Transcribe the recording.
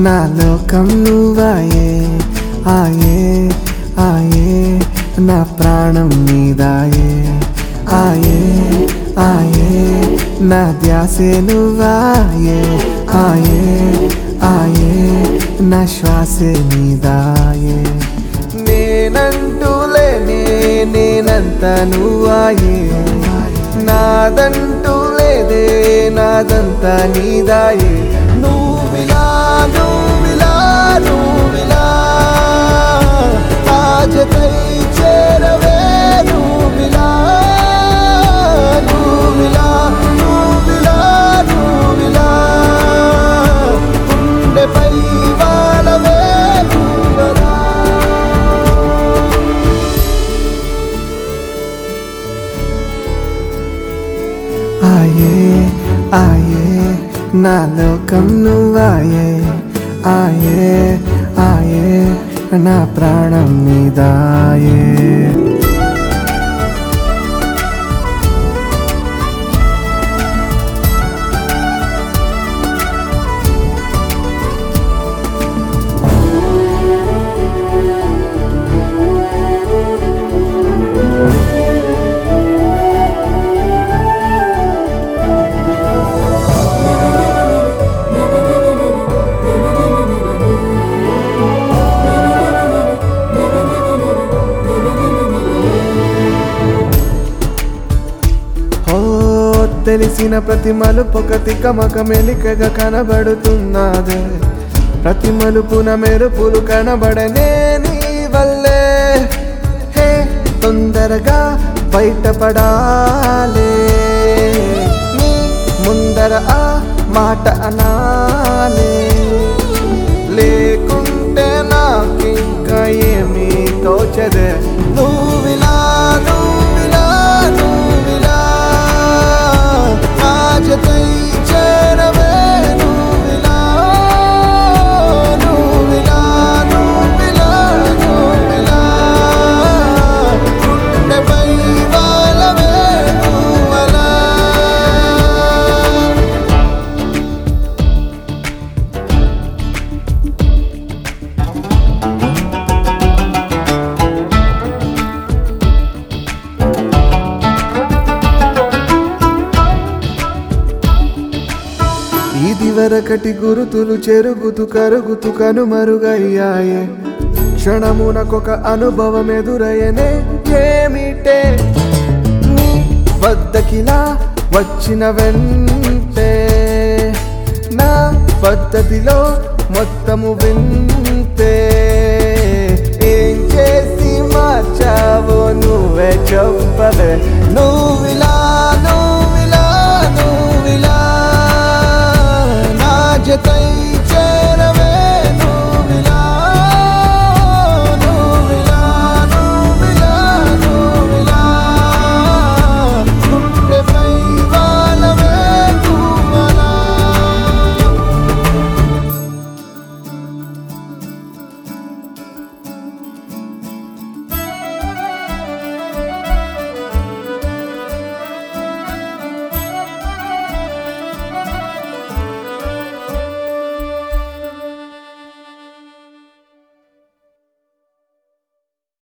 నా లోకం నువ్వాయే ఆయే ఆయే నా ప్రాణం నీదాయే ఆయే ఆయే నా ధ్యాసే నువ్వాయే ఆయే ఆయే నా శ్వాసే నీదాయే నేనంటూ లేనే నేనంత నువ్వాయే నాదంటూ లేదే నాదంతా నీదాయే నువ్విలా నువ్విలా నువ్విలా ఆజకై చేరవే నువ్విలా నువ్విలా నువ్విలా నువ్విలా గుండెపై వాలవే నువ్వలా ఆయే ఆయే నా లోకం నువ్వాయే ఆయే ఆయే నా ప్రాణం నీదాయే తెలిసిన ప్రతి మలుపొక తికమక మెలికగా కనబడుతున్నదే ప్రతి మలుపున మెరుపులు కనబడనే నీ వల్లే హే తొందరగా బయటపడాలే నీ ముందర ఆ మాట అనాలే లేకుంటే నాకింకా ఏమీ తోచదే నువ్విలా నువ్విలా నువ్విలా ఆజకై చేరవే నువ్విలా నువ్విలా నువ్విలా నువ్విలా గుండెపై వాలవే నువ్వలా ఇదివరకటి గురుతులు చెరుగుతూ కరుగుతూ కనుమరుగయ్యాయే క్షణమునకొక అనుభవం ఎదురయ్యనే ఏమిటే నీ వద్దకిలా వచ్చిన వెంటే నా పద్ధతిలో మొత్తము వింతే ఏం చేసి మార్చావో నువ్వే చెప్పవే నువ్విలా నువ్విలా నువ్విలా ఆజకై